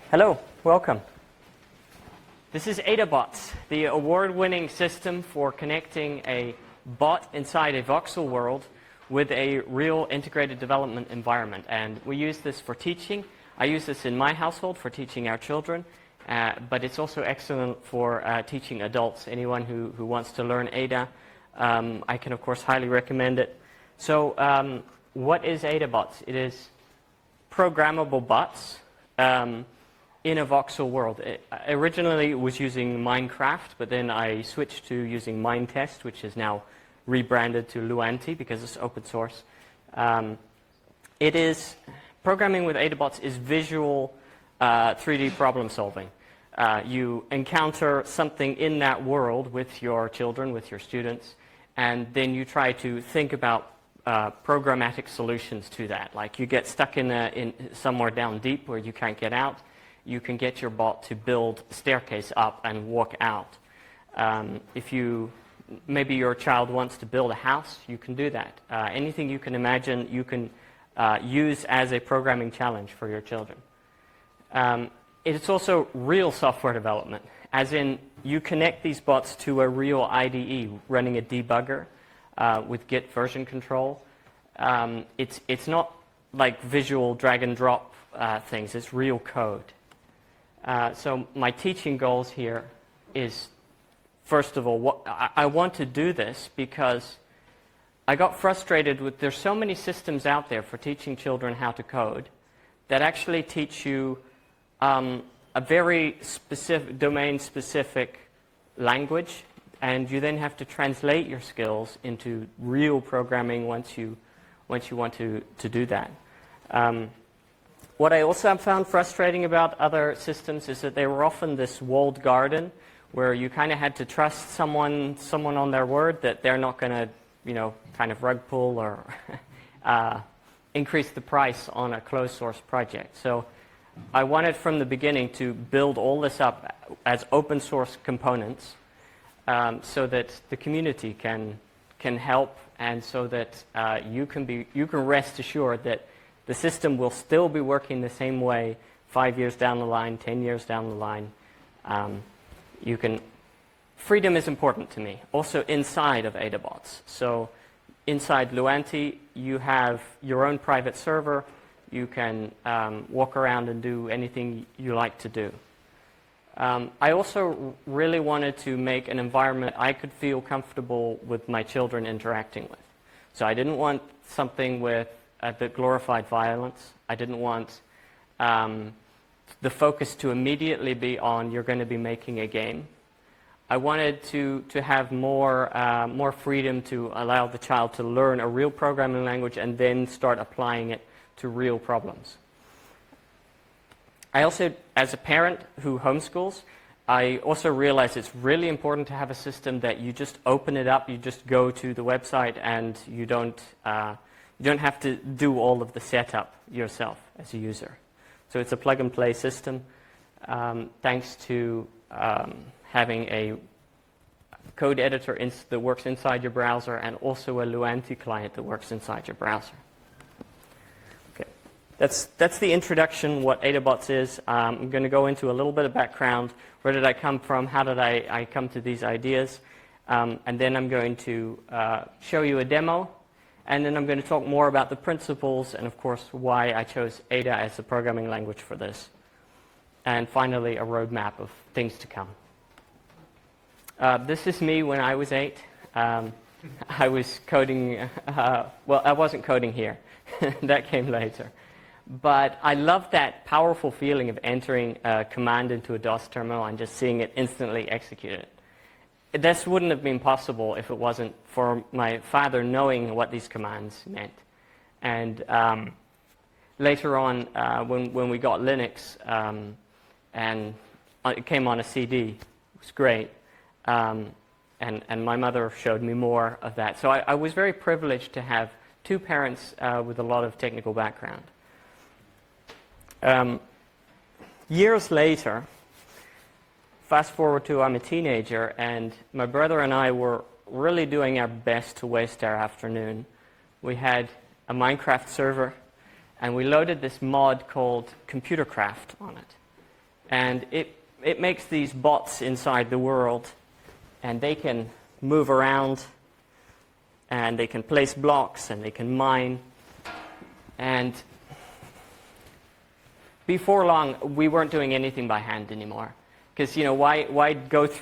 Hello, welcome. This is AdaBots, the award-winning system for connecting a bot inside a voxel world with a real integrated development environment. And we use this for teaching. I use this in my household for teaching our children, but it's also excellent for teaching adults. Anyone who wants to learn Ada, I can, of course, highly recommend it. So what is AdaBots? It is programmable bots in a voxel world. Originally, it was using Minecraft, but then I switched to using Minetest, which is now rebranded to Luanti because it's open source. Programming with AdaBots is visual 3D problem solving. You encounter something in that world with your children, with your students, and then you try to think about programmatic solutions to that. Like you get stuck in somewhere down deep where you can't get out, you can get your bot to build a staircase up and walk out. Maybe your child wants to build a house, you can do that. Anything you can imagine, you can use as a programming challenge for your children. It's also real software development, as in you connect these bots to a real IDE running a debugger with Git version control. It's not like visual drag and drop things, it's real code. So my teaching goals here is, first of all, I want to do this because I got frustrated with there's so many systems out there for teaching children how to code that actually teach you a very specific, domain-specific language, and you then have to translate your skills into real programming once you want to do that. What I also have found frustrating about other systems is that they were often this walled garden where you kind of had to trust someone on their word that they're not going to, kind of rug pull or increase the price on a closed source project. So I wanted from the beginning to build all this up as open source components so that the community can help, and so that you can rest assured that the system will still be working the same way 5 years down the line, 10 years down the line. Freedom is important to me, also inside of AdaBots. So inside Luanti, you have your own private server. You can walk around and do anything you like to do. I also really wanted to make an environment I could feel comfortable with my children interacting with. So I didn't want something with that glorified violence. I didn't want the focus to immediately be on you're going to be making a game. I wanted to have more freedom to allow the child to learn a real programming language and then start applying it to real problems. I also, as a parent who homeschools, I also realize it's really important to have a system that you just open it up, you just go to the website, and you don't have to do all of the setup yourself as a user. So it's a plug-and-play system, thanks to having a code editor that works inside your browser and also a Luanti client that works inside your browser. Okay, that's the introduction, what AdaBots is. I'm going to go into a little bit of background. Where did I come from? How did I come to these ideas? And then I'm going to show you a demo. And then I'm going to talk more about the principles and, of course, why I chose Ada as the programming language for this. And finally, a roadmap of things to come. This is me when I was 8. I was coding, well, I wasn't coding here. That came later. But I love that powerful feeling of entering a command into a DOS terminal and just seeing it instantly executed. This wouldn't have been possible if it wasn't for my father knowing what these commands meant. And later on, when we got Linux, and it came on a CD, it was great. And my mother showed me more of that. So I was very privileged to have two parents with a lot of technical background. Years later, fast forward to I'm a teenager, and my brother and I were really doing our best to waste our afternoon. We had a Minecraft server, and we loaded this mod called Computercraft on it. And it makes these bots inside the world, and they can move around, and they can place blocks, and they can mine. And before long, we weren't doing anything by hand anymore. Because, why go